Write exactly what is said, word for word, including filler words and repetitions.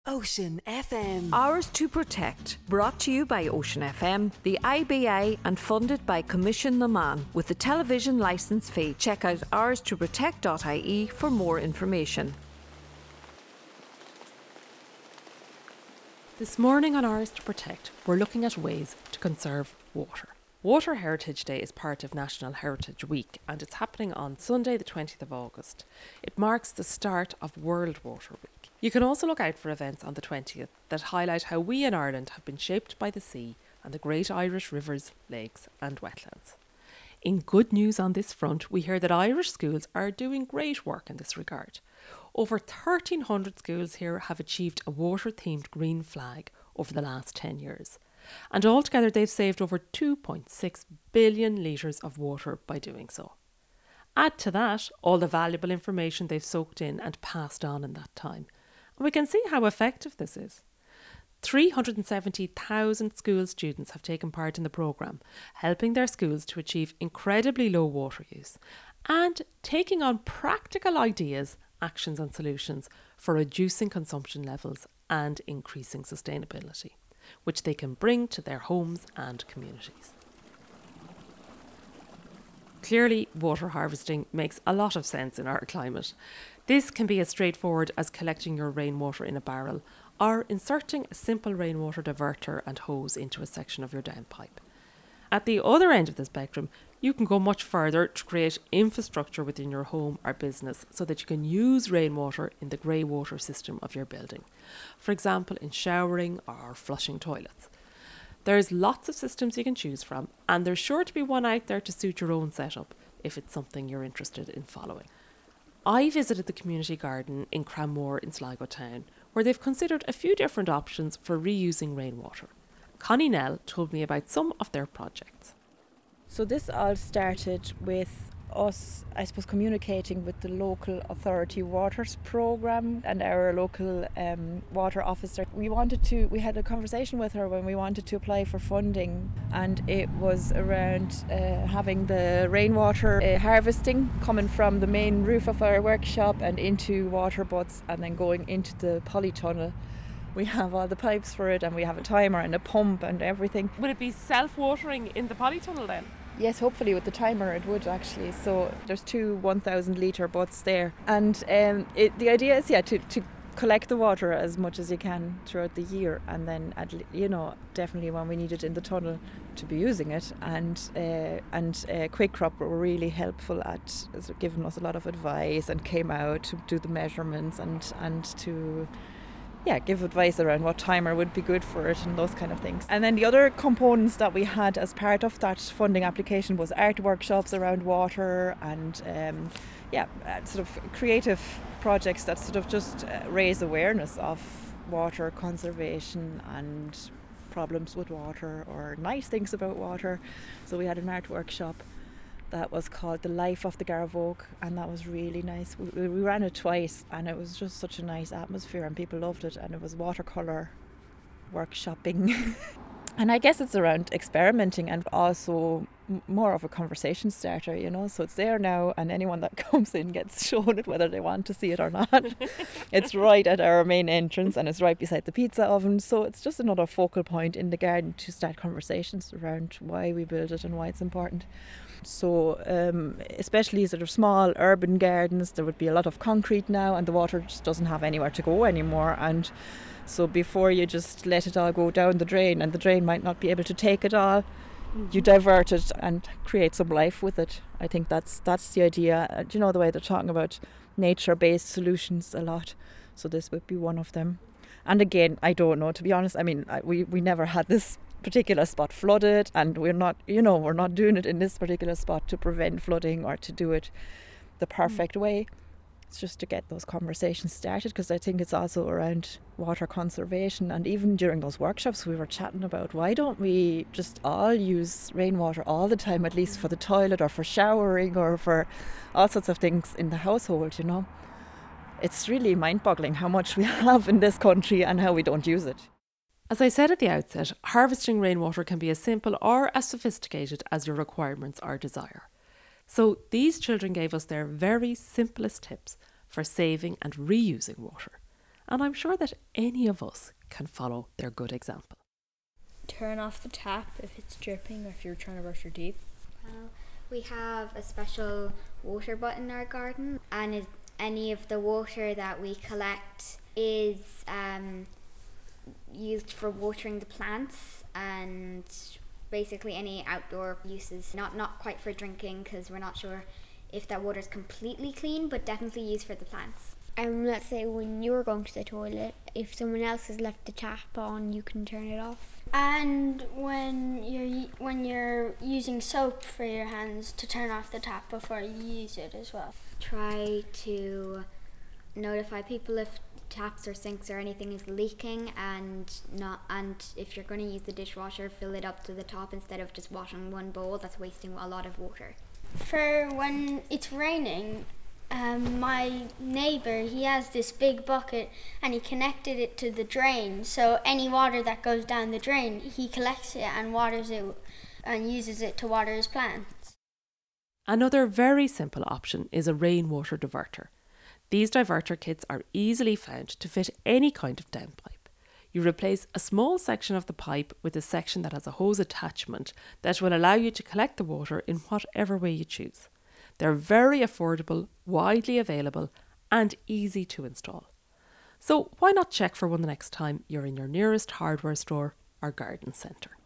Ocean F M. Ours to Protect, brought to you by Ocean F M, the I B A, and funded by Commission Naman with the television licence fee. Check out ours to protect dot I E for more information. This morning on Ours to Protect, we're looking at ways to conserve water. Water Heritage Day is part of National Heritage Week and it's happening on Sunday the twentieth of August. It marks the start of World Water Week. You can also look out for events on the twentieth that highlight how we in Ireland have been shaped by the sea and the great Irish rivers, lakes and wetlands. In good news on this front, we hear that Irish schools are doing great work in this regard. Over thirteen hundred schools here have achieved a water-themed green flag over the last ten years. And altogether they've saved over two point six billion litres of water by doing so. Add to that all the valuable information they've soaked in and passed on in that time. And we can see how effective this is. three hundred seventy thousand school students have taken part in the programme, helping their schools to achieve incredibly low water use and taking on practical ideas, actions and solutions for reducing consumption levels and increasing sustainability, which they can bring to their homes and communities. Clearly, water harvesting makes a lot of sense in our climate. This can be as straightforward as collecting your rainwater in a barrel or inserting a simple rainwater diverter and hose into a section of your downpipe. At the other end of the spectrum, you can go much further to create infrastructure within your home or business so that you can use rainwater in the grey water system of your building. For example, in showering or flushing toilets. There's lots of systems you can choose from, and there's sure to be one out there to suit your own setup if it's something you're interested in following. I visited the community garden in Cranmore in Sligo town, where they've considered a few different options for reusing rainwater. Connie Nell told me about some of their projects. So this all started with us, I suppose, communicating with the local authority waters programme and our local um, water officer. We wanted to, we had a conversation with her when we wanted to apply for funding, and it was around uh, having the rainwater uh, harvesting coming from the main roof of our workshop and into water butts and then going into the polytunnel. We have all the pipes for it and we have a timer and a pump and everything. Would it be self-watering in the polytunnel then? Yes, hopefully with the timer it would actually. So there's two one thousand litre butts there. And um, it, the idea is, yeah, to, to collect the water as much as you can throughout the year. And then, at, you know, definitely when we need it in the tunnel to be using it. And uh, and uh, Quick Crop were really helpful at giving us a lot of advice and came out to do the measurements and, and to... yeah, give advice around what timer would be good for it and those kind of things. And then the other components that we had as part of that funding application was art workshops around water and um, yeah, uh, sort of creative projects that sort of just uh, raise awareness of water conservation and problems with water or nice things about water. So we had an art workshop that was called The Life of the Garvogue, and that was really nice. We, we ran it twice and it was just such a nice atmosphere and people loved it, and it was watercolour workshopping. And I guess it's around experimenting and also m- more of a conversation starter, you know, so it's there now and anyone that comes in gets shown it whether they want to see it or not. It's right at our main entrance and it's right beside the pizza oven, so it's just another focal point in the garden to start conversations around why we build it and why it's important. So um, especially sort of small urban gardens, there would be a lot of concrete now and the water just doesn't have anywhere to go anymore, and so before you just let it all go down the drain and the drain might not be able to take it all, mm-hmm. you divert it and create some life with it. I think that's that's the idea. Uh, do you know the way they're talking about nature-based solutions a lot? So this would be one of them. And again, I don't know, to be honest. I mean, I, we, we never had this particular spot flooded, and we're not, you know, we're not doing it in this particular spot to prevent flooding or to do it the perfect mm. way. It's just to get those conversations started, because I think it's also around water conservation. And even during those workshops we were chatting about, why don't we just all use rainwater all the time, at least for the toilet or for showering or for all sorts of things in the household, you know. It's really mind-boggling how much we have in this country and how we don't use it. As I said at the outset, harvesting rainwater can be as simple or as sophisticated as your requirements or desire. So these children gave us their very simplest tips for saving and reusing water. and I'm sure that any of us can follow their good example. Turn off the tap if it's dripping or if you're trying to brush your teeth. Well, we have a special water button in our garden, and it, any of the water that we collect is um, used for watering the plants and basically any outdoor uses, not not quite for drinking because we're not sure if that water is completely clean, but definitely used for the plants. Um, let's say when you're going to the toilet, if someone else has left the tap on, you can turn it off. And when you're when you're using soap for your hands, to turn off the tap before you use it as well. Try to notify people if taps or sinks or anything is leaking, and not and if you're going to use the dishwasher, fill it up to the top instead of just washing one bowl. That's wasting a lot of water. For when it's raining, um, my neighbour, he has this big bucket and he connected it to the drain, so any water that goes down the drain, he collects it and waters it and uses it to water his plants. Another very simple option is a rainwater diverter. These diverter kits are easily found to fit any kind of downpipe. You replace a small section of the pipe with a section that has a hose attachment that will allow you to collect the water in whatever way you choose. They're very affordable, widely available, and easy to install. So why not check for one the next time you're in your nearest hardware store or garden centre?